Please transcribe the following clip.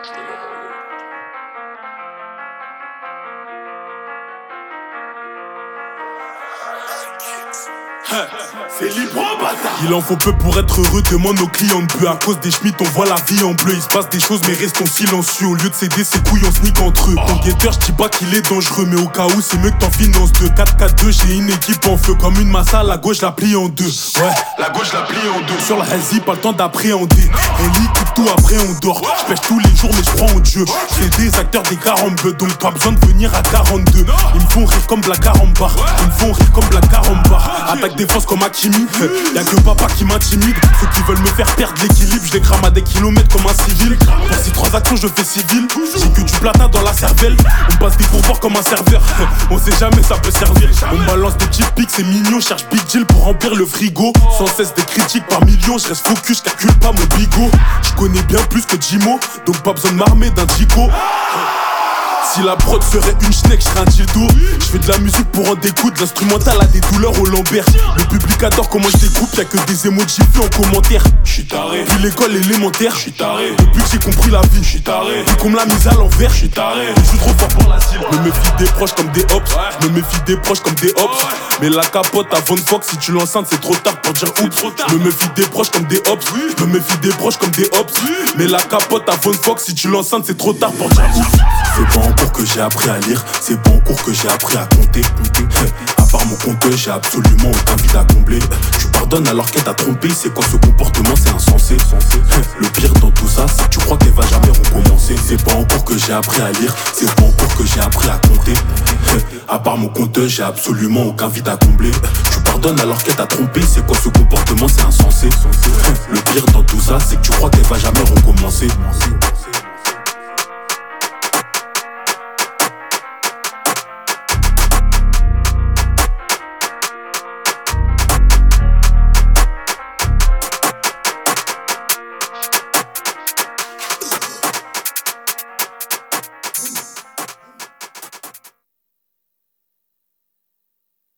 C'est libre, bâtard. Il en faut peu pour être heureux, demande aux clients de bleu. À cause des schmitts, on voit la vie en bleu. Il se passe des choses, mais restons silencieux. Au lieu de céder ses couilles, on se nique entre eux. Ton guetteur, j'dis pas qu'il est dangereux, mais au cas où, c'est mieux que t'en finances deux. 4-4-2, j'ai une équipe en feu. Comme une massa, la gauche la plie en deux. Ouais, La gauche la plie en deux. sur la hazy, pas le temps d'appréhender. Elle coupe tout, après on dort. J'pêche tous les jours, mais j'crois en Dieu. C'est des acteurs des carambeux, donc pas besoin de venir à 42. Ils me font rire comme Black Carambar. Ils me font rire comme Black Carambar. Attaque défense comme Hakimi. Y'a que papa qui m'intimide. Ceux qui veulent me faire perdre l'équilibre, je les crame à des kilomètres comme un civil. Pour ces transactions, je fais civil. J'ai que du platin dans la cervelle. On passe des pourboires comme un serveur. On sait jamais, ça peut servir. On balance des petits pics, c'est mignon. Cherche Big Deal pour remplir le frigo. Sans cesse des critiques par millions. Je reste focus, je calcule pas mon bigot. Je connais bien plus que Jimo, donc pas besoin de m'armer d'un Jico. Si la prod serait une schneck, j'serais un dildo. J'fais de la musique pour en découdre. L'instrumental a des douleurs au Lambert. Le public adore comment j'découpe. Y'a que des emojis faits en commentaire. J'suis taré. Puis l'école élémentaire. J'suis taré. Depuis que j'ai compris la vie, J'suis taré. vu qu'on me l'a mise à l'envers. J'suis taré. Je suis trop fort pour la cible. Me méfie des proches comme des hops. Me méfie des proches comme des hops. Mais la capote à Von Fox, si tu l'enceintes, c'est trop tard pour dire oups. Me méfie des proches comme des hops. Me méfie des proches comme des hops. Mais la capote à Von Fox, si tu l'enceintes, c'est trop tard pour dire oups. C'est pas en cours que j'ai appris à lire, c'est pas en cours que j'ai appris à compter. À part mon compteur, j'ai absolument aucun vide à combler. Tu pardonnes alors qu'elle t'a trompé, c'est quoi ce comportement, c'est insensé. Le pire dans tout ça, c'est que tu crois qu'elle va jamais recommencer. C'est pas en cours que j'ai appris à lire, c'est pas en cours que j'ai appris à compter. À part mon compteur, j'ai absolument aucun vide à combler. Tu pardonnes alors qu'elle t'a trompé, c'est quoi ce comportement, c'est insensé. Le pire dans tout ça, c'est que tu crois qu'elle va jamais recommencer.